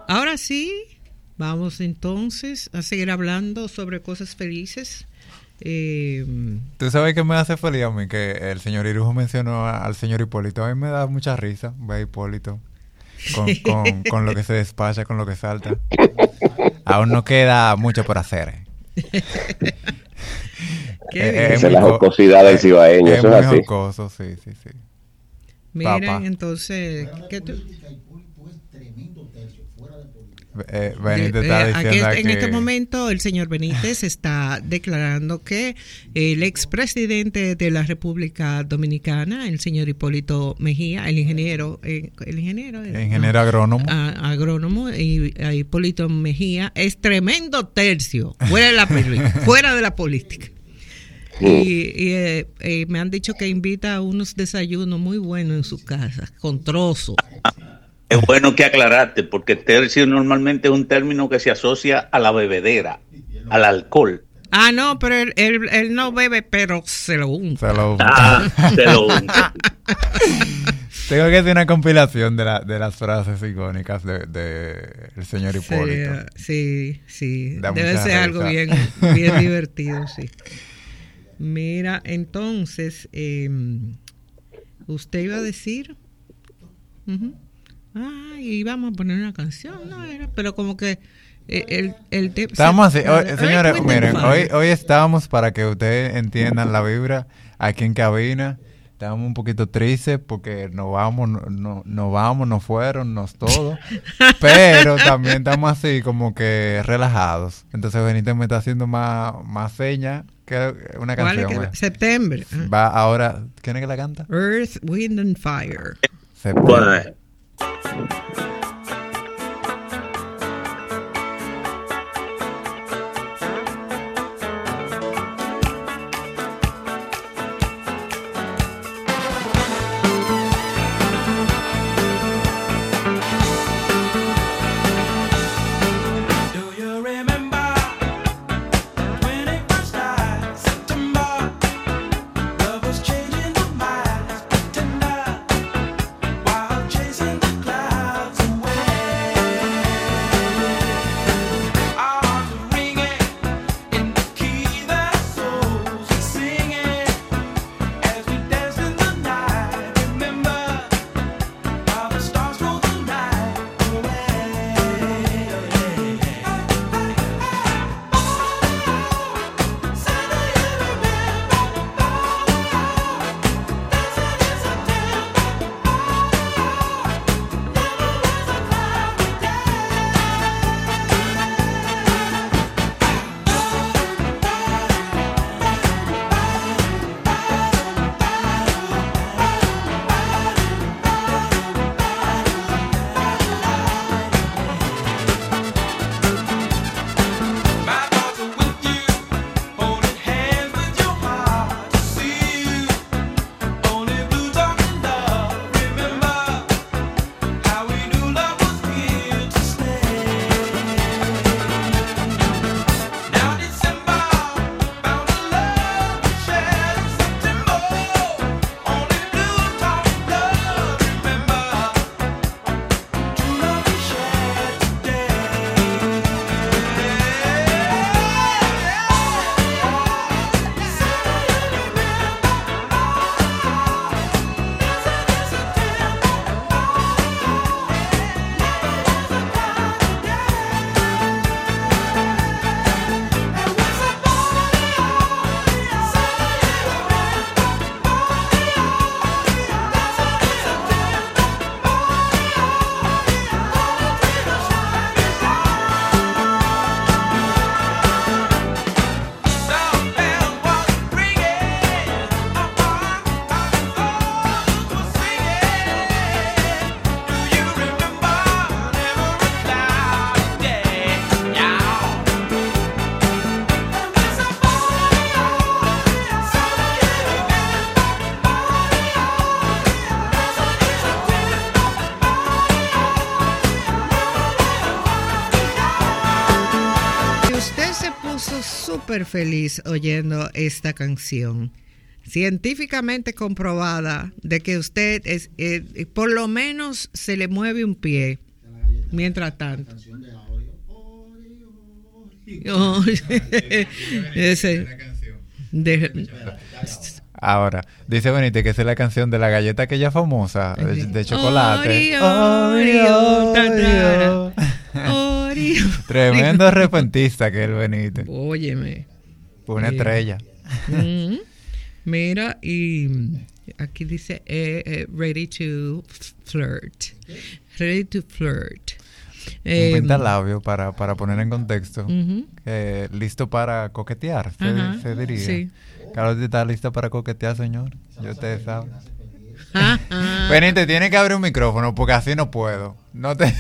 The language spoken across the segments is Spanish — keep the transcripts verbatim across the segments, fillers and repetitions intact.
Ahora sí, vamos entonces a seguir hablando sobre cosas felices. Eh, Tú sabes que me hace feliz a mí que el señor Irujo mencionó a- al señor Hipólito. A mí me da mucha risa ver a Hipólito con, con, con lo que se despacha, con lo que salta. Aún no queda mucho por hacer. Qué Eh, bien. eh, Esa es muy la co- jocosidad del eh, cibaeño, es eso muy es así. jocoso, sí, sí, sí. Miren, Papá. entonces, ¿qué tú? Eh, Benítez De- está eh, aquí diciendo es- en que... este momento el señor Benítez está declarando que el expresidente de la República Dominicana, el señor Hipólito Mejía, el ingeniero, eh, el ingeniero, El ingeniero agrónomo. a- agrónomo y a Hipólito Mejía es tremendo tercio fuera de la política, fuera de la política. Y, y, eh, eh, me han dicho que invita a unos desayunos muy buenos en su casa, con trozos. Es bueno que aclaraste, porque tercio normalmente es un término que se asocia a la bebedera, al alcohol. Ah, no, pero él, él, él no bebe, pero se lo unta. Se lo... Ah, se lo Tengo que hacer una compilación de, la, de las frases icónicas de, de el señor Hipólito. Sí, sí, sí. Da Debe mucha ser algo risa. bien, bien divertido, sí. Mira, entonces, eh, ¿usted iba a decir? Uh-huh. Ah, y íbamos a poner una canción, ¿no? Era, pero como que eh, el, el te- Estamos así, se- hoy- Earth, señores, Wind and miren, Fire. hoy, hoy estamos para que ustedes entiendan la vibra aquí en cabina. Estamos un poquito tristes porque nos vamos, no, no, nos vamos, nos fueron, nos todo. Pero también estamos así como que relajados. Entonces Benítez me está haciendo más, más señas que una ¿Cuál es canción. que- ¿eh? September. Ah. Va ahora, ¿quién es que la canta? Earth, Wind and Fire. Septiembre. súper feliz oyendo esta canción. Científicamente comprobada de que usted es, eh, por lo menos se le mueve un pie Mientras tanto. Oh, ese, de, Ahora, dice Benítez que esa es la canción de la galleta aquella famosa, de, de chocolate. Oreo, Oreo, Oreo. Tremendo repentista que es el Benítez. Óyeme. Una eh, estrella. Mm, mira, y aquí dice eh, eh, ready to flirt. Ready to flirt. Eh, Un pintalabio para, para poner en contexto. Uh-huh. Eh, listo para coquetear, se, uh-huh. se diría. Sí. Carlos, ¿está lista para coquetear, señor? Yo ustedes saben. Ah, ah. Benítez, tiene que abrir un micrófono porque así no puedo. No te...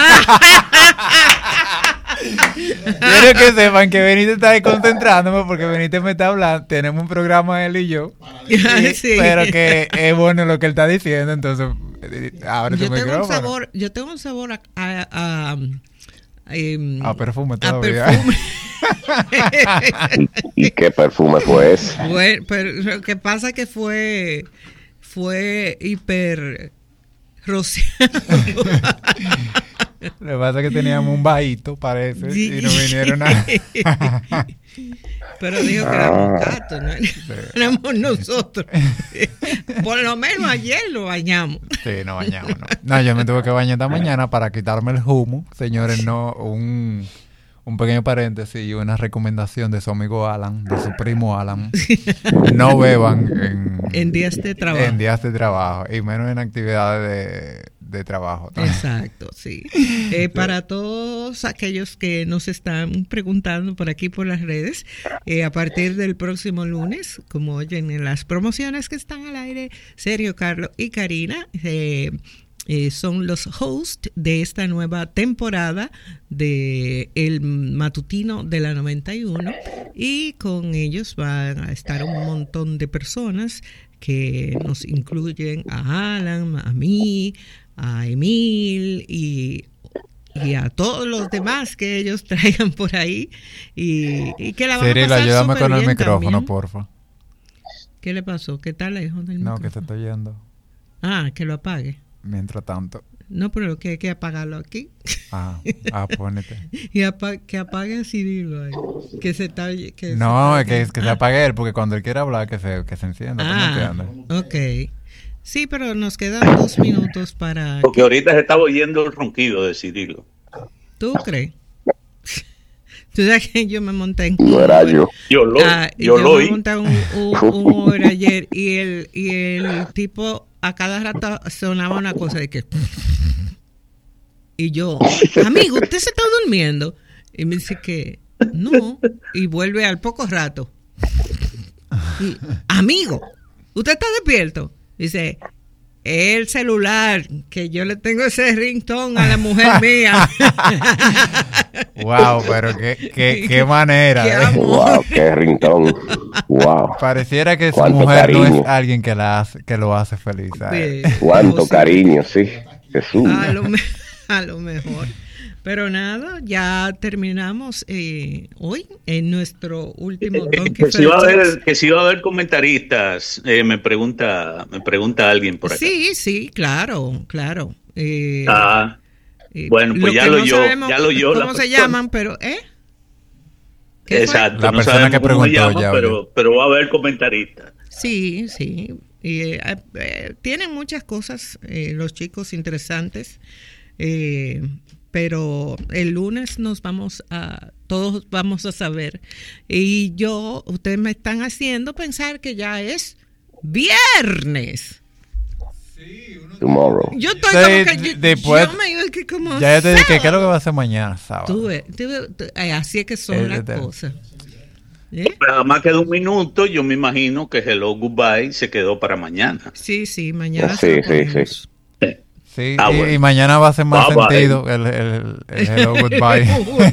Quiero que sepan que Benítez está ahí concentrándome porque Benítez me está hablando. Tenemos un programa él y yo. Y, sí. Pero que es bueno lo que él está diciendo, entonces abre tu yo micrófono. Tengo un sabor, yo tengo un sabor a... a, a, a Um, a perfume todavía. A perfume. ¿Y qué perfume fue ese? Bueno, pero lo que pasa que fue fue hiper rociado. Lo que pasa es que teníamos un bajito, parece, y nos vinieron a... Pero dijo que éramos gatos, ¿no? Éramos nosotros. Por lo menos ayer lo bañamos. Sí, no bañamos, no. No, yo me tuve que bañar esta mañana para quitarme el humo. Señores, no, un, un pequeño paréntesis y una recomendación de su amigo Alan, de su primo Alan. No beban en, en días de trabajo. En días de trabajo, y menos en actividades de... de trabajo. ¿No? Exacto, sí. Eh, para todos aquellos que nos están preguntando por aquí por las redes, eh, a partir del próximo lunes, como oyen en las promociones que están al aire, Sergio, Carlos y Karina eh, eh, son los hosts de esta nueva temporada de El Matutino de la noventa y uno, y con ellos van a estar un montón de personas que nos incluyen a Alan, a mí, a Emil y, y a todos los demás que ellos traigan por ahí y, y que la van Cirilo, a pasar ayúdame súper con el bien micrófono, también. porfa. ¿Qué le pasó? ¿Qué tal lejos del No, micrófono? que se está yendo. Ah, que lo apague. Mientras tanto. No, pero que hay que apagarlo aquí. Ah, ah pónete. Y apa- que apague a Cirilo ahí. Que se está... Que no, se es que, es que ah. se apague él, porque cuando él quiera hablar, que se, que se encienda. Ah, ok. Sí, pero nos quedan dos minutos para... Porque ahorita se estaba oyendo el ronquido de Cirilo. ¿Tú crees? Tú sabes que yo me monté en... No era yo. Yo lo, ah, yo yo lo me oí. monté un, un, un Uber ayer y el, y el tipo a cada rato sonaba una cosa de que... Y yo, amigo, ¿usted se está durmiendo? Y me dice que no. Y vuelve al poco rato. Y, amigo, ¿usted está despierto? Dice, el celular, que yo le tengo ese ringtone a la mujer mía. Wow, pero qué, qué, qué manera. Qué ¿eh? Wow, qué ringtone. Wow. Pareciera que su Cuánto mujer cariño. no es alguien que, la hace, que lo hace feliz. ¿Sabes? Sí. Cuánto Oh, sí. cariño, sí. Jesús. A lo, me- a lo mejor. Pero nada, ya terminamos eh, hoy en nuestro último Donkey Que si, va a Fair Talks. haber, que si va a haber comentaristas, eh, me pregunta me pregunta alguien por acá. Sí, sí, claro, claro. Eh, Ah, eh, bueno, pues ya que lo no yo, sabemos ya lo yo. ¿Cómo la se persona. llaman? Pero, ¿eh? ¿Qué fue? Exacto, La no persona sabemos que cómo se preguntó llama, ya, pero, oye. pero va a haber comentaristas. Sí, sí. Y, eh, eh, tienen muchas cosas eh, los chicos interesantes. Eh, pero el lunes nos vamos a, todos vamos a saber. Y yo, ustedes me están haciendo pensar que ya es viernes. Tomorrow. Yo estoy Sí, como que yo, después- yo me iba que como Ya yo te dije, ¿qué es sábado. lo que va a hacer mañana, sábado? Tú ves, tú ves, tú- ay, así es que son Es las verdad. cosas. ¿Eh? Nada más queda un minuto, yo me imagino que Hello Goodbye se quedó para mañana. Sí, sí, mañana Sí, se lo sí, ponemos. sí. Sí, Ah, y, bueno. y mañana va a ser más Bye, bye. sentido el, el, el hello, goodbye.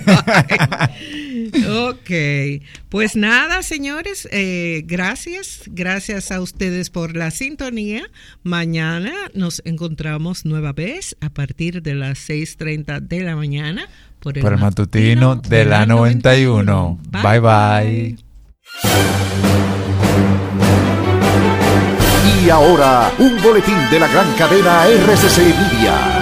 Ok, pues nada, señores, eh, gracias, gracias a ustedes por la sintonía. Mañana nos encontramos nueva vez a partir de las seis treinta de la mañana por el, Por el matutino de la noventa y uno. Bye, bye. Y ahora, un boletín de la gran cadena R C C Media.